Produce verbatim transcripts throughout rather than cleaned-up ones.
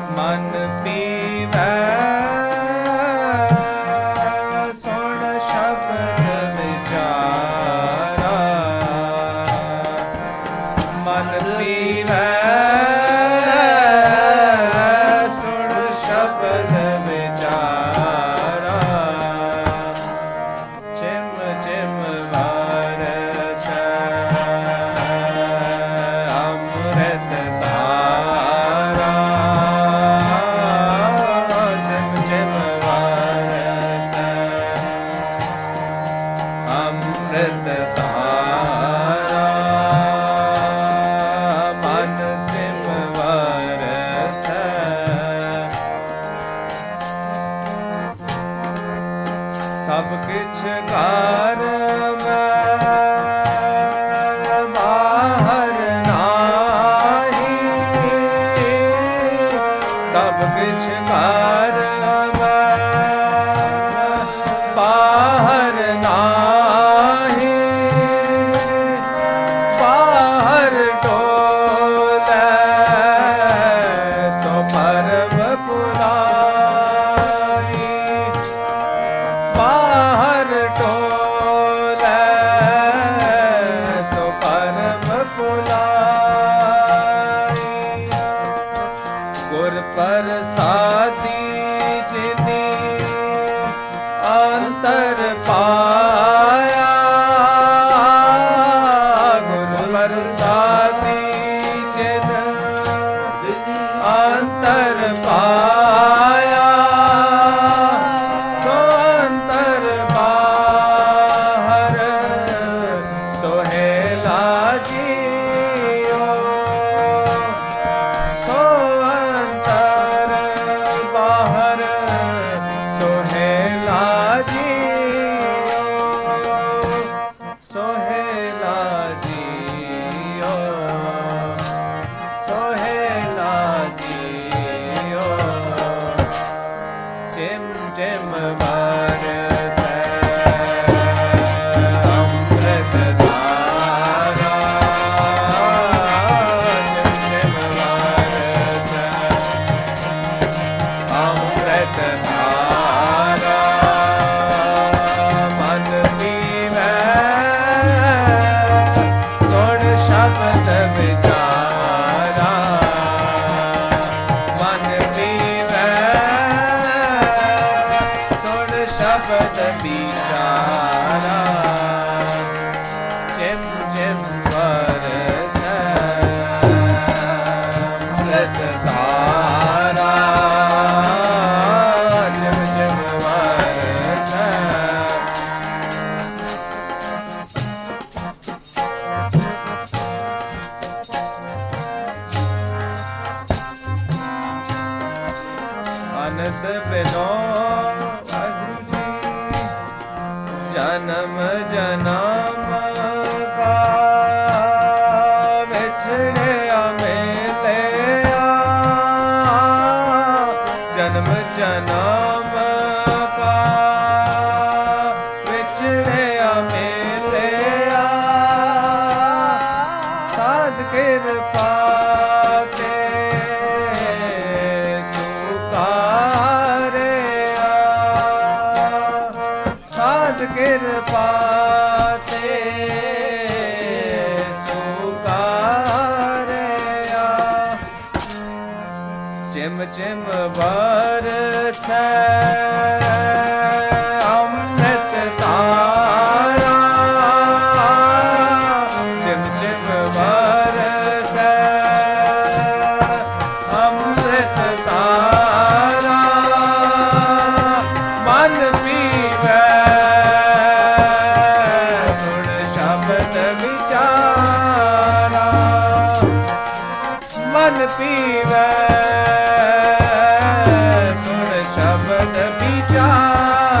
मन पीवै सुन शब्द विचारा, मन पीवै सुन शब्द विचारा, चिम चिम बरसै अमृत धारा, चिम चिम बरसै अमृत धारा, मन चिम बरसै सब किछ घर में बाहर नाही, सब किछ घर में बाहर नाही, बाहर डोलै सो परम पुराई, बाहर डोलै सो परम पुराई, गुर प्रसादी जिनी अंतर पाया, गुर प्रसादी जिन अंतर पाया, सो अंतर बाहर सोहेला जियो, सो अंतर बाहर सोहेला जियो, सोहेला जियो, सोहेला जियो, चिम चिम बरसै अमृत धारा, चिम चिम बरसै अमृत धारा, मन पीवै सुन शब्द विचारा, मन पीवै सुन शब्द विचारा, चिम चिम बरसै अमृत धारा, चिम चिम बरसै अनंत बिनो जन्म जन्म का बिछड़े मिलया, जन्म जन्म का बिछड़े मिलया, साध कृपा ते सुकारेया, साध कृपा ते सुकारेया, चिम चिम बरसै अमृत धारा, चिम चिम बरसै अमृत धारा, मन पीवै सुन शब्द विचारा, मन पीवै सुन शब्द विचारा,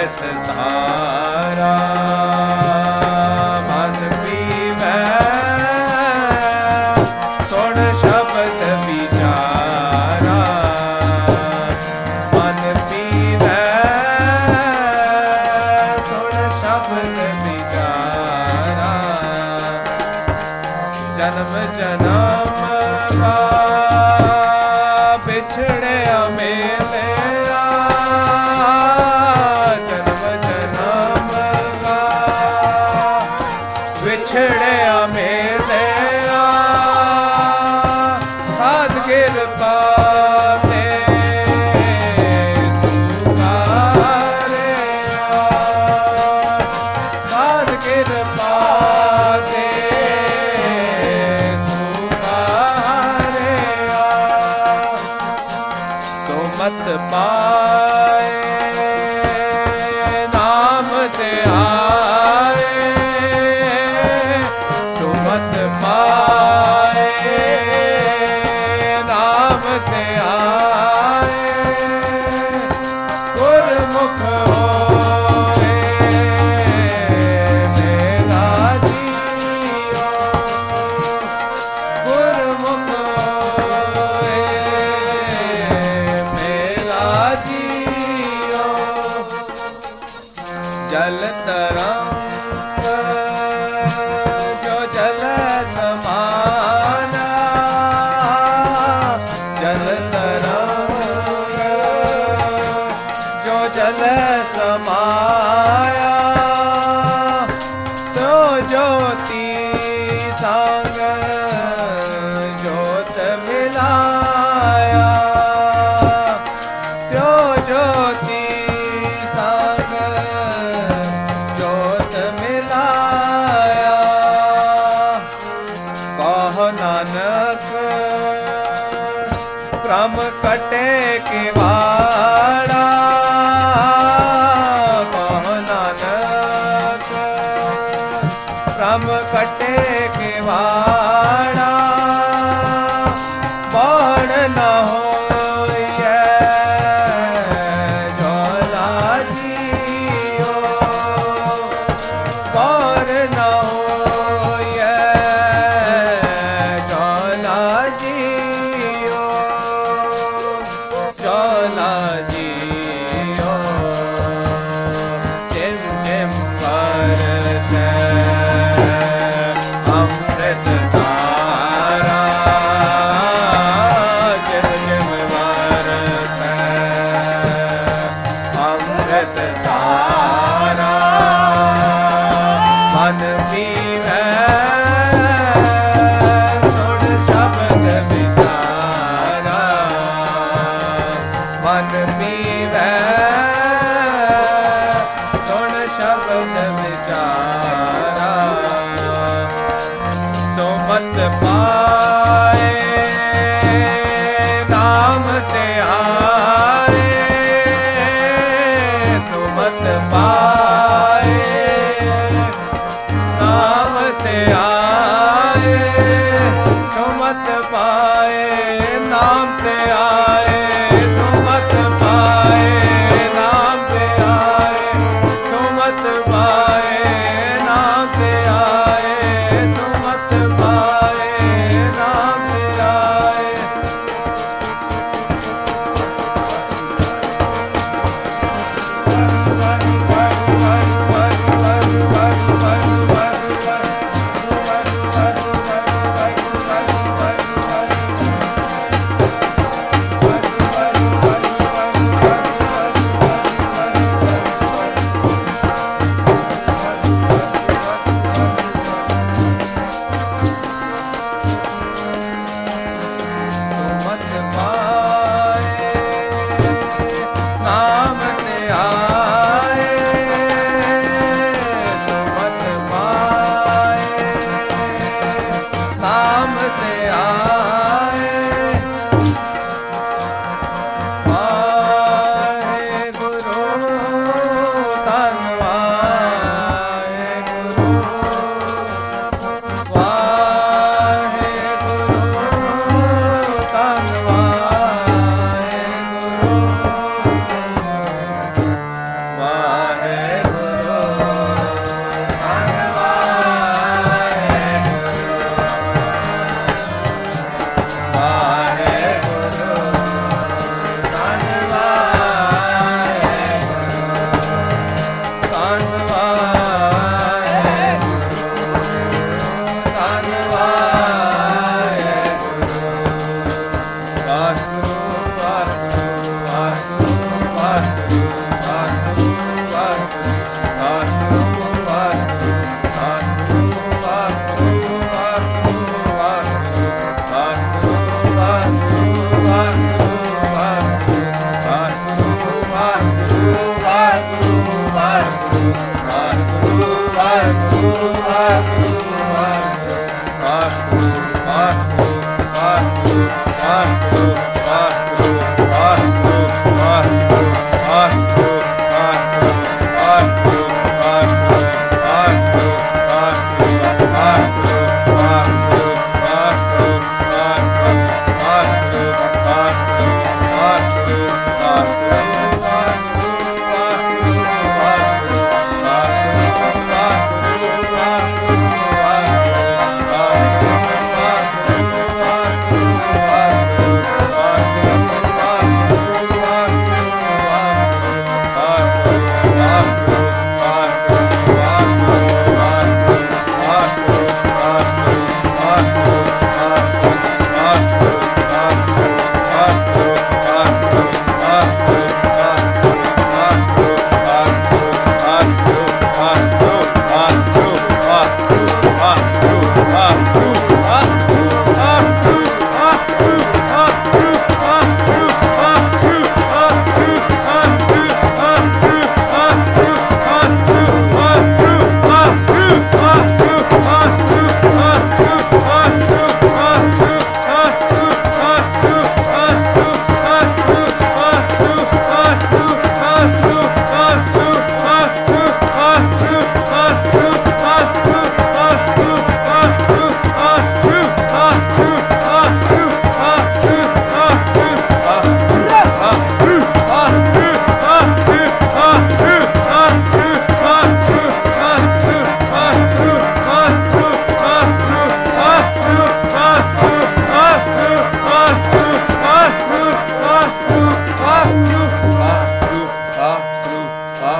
ਅੰਮ੍ਰਿਤ ਧਾਰਾ ਮਨ ਪੀਵੈ ਸੁਣ ਸ਼ਬਦ ਵਿਚਾਰਾ ਮਨ ਪੀਵੈ ਸੁਣ ਸ਼ਬਦ ਵਿਚਾਰਾ ਜਨਮ ਜਨਮ ਕਾ ਵਿਛੜਿਆ ਮੇਲਿਆ ਜਨਮ ਜਨਮ ਕਾ ਵਿਛੜਿਆ ਮੇਲਿਆ ਸਾਧ ਕਿਰਪਾ ਤੇ ਸੁਖਾਰਿਆ ਸਾਧ ਕਿਰਪਾ ਤੇ ਮਤ ਪਾਏ ਨਾਮ ਤੇ ਆਏ ਸੁਮਤ ਪਾਏ ਨਾਮ ਤੇ ਆਏ ਗੁਰਮੁਖ ਹੋਏ ਮੇਰਾ ਜੀਓ ਗੁਰਮੁਖ ਹੋਏ ਜੀਓ ਜਲ ਤਰੰਗ ਜੋ ਜਲ ਸਮਾਨਾ ਜਲ ਤਰੰਗ ਜੋ ਜਲ ਸਮਾਇਆ ਤੋ ਜੋਤੀ ਸੰਗ ਜੋਤ ਮਿਲਾਇਆ ਜੋਤੀ ਸੰਗ ਜੋਤ ਮਿਲਾਇਆ ਕਹੋ ਨਾਨਕ ਕ੍ਰਮ ਕਟੇ ਕਿਵਾੜਾ ਕਹੋ ਨਾਨਕ ਕ੍ਰਮ ਕਟੇ ਕਿਵਾੜਾ ਬਾੜ ਨ ਹੋਈਐ ਬਾੜ ਨ ਹੋਈਐ ਜੋਲਾ ਜੀਓ ਜੋਲਾ ਜੀਓ ਜਿਮ ਜਿਮ ਵਰਤੈ ਅੰਮ੍ਰਿਤ ਧਾਰਾ ਜਿਮ ਜਿਮ ਵਰਤੈ ਅੰਮ੍ਰਿਤ ਧਾਰਾ ਮਨ ਪੀਵੈ ਸੁਣ ਸ਼ਬਦ ਵਿਚਾਰਾ ਮਨ ਪੀਵੈ ਸੁਣ ਸ਼ਬਦ ਵਿਚਾਰਾ ਸੋ ਮਤ ਪਾਏ ਨਾਮ ਤੇ ਆਏ ਸੋ ਮਤ ਪਾਏ ਨਾਮ ਤੇ ਆਏ ਸੁਮਤ ਪਾਏ ਨਾਮ ਤੇ ਆਏ ਸੁਮਤ ਪਾਏ ਨਾਮ ਤੇ ਆਏ ਸੁਮਤ ਪਾਏ ਨਾਮ ਤੇ ਆਏ ਸੁਮਤ ਪਾਏ ਨਾਮ ਤੇ ਆਏ Bye.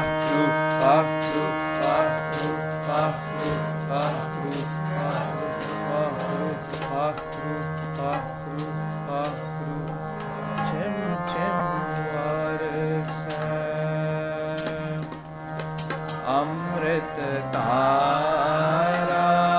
ਵਾਹਿਗੁਰੂ ਵਾਹਿਗੁਰੂ ਵਾਹਿਗੁਰੂ ਵਾਹਿਗੁਰੂ ਵਾਹਿਗੁਰੂ ਵਾਹਿਗੁਰੂ ਵਾਹਿਗੁਰੂ ਵਾਹਿਗੁਰੂ ਵਾਹਿਗੁਰੂ ਚਿਮ ਚਿਮ ਵਾਰਸੈ ਅੰਮ੍ਰਿਤ ਧਾਰਾ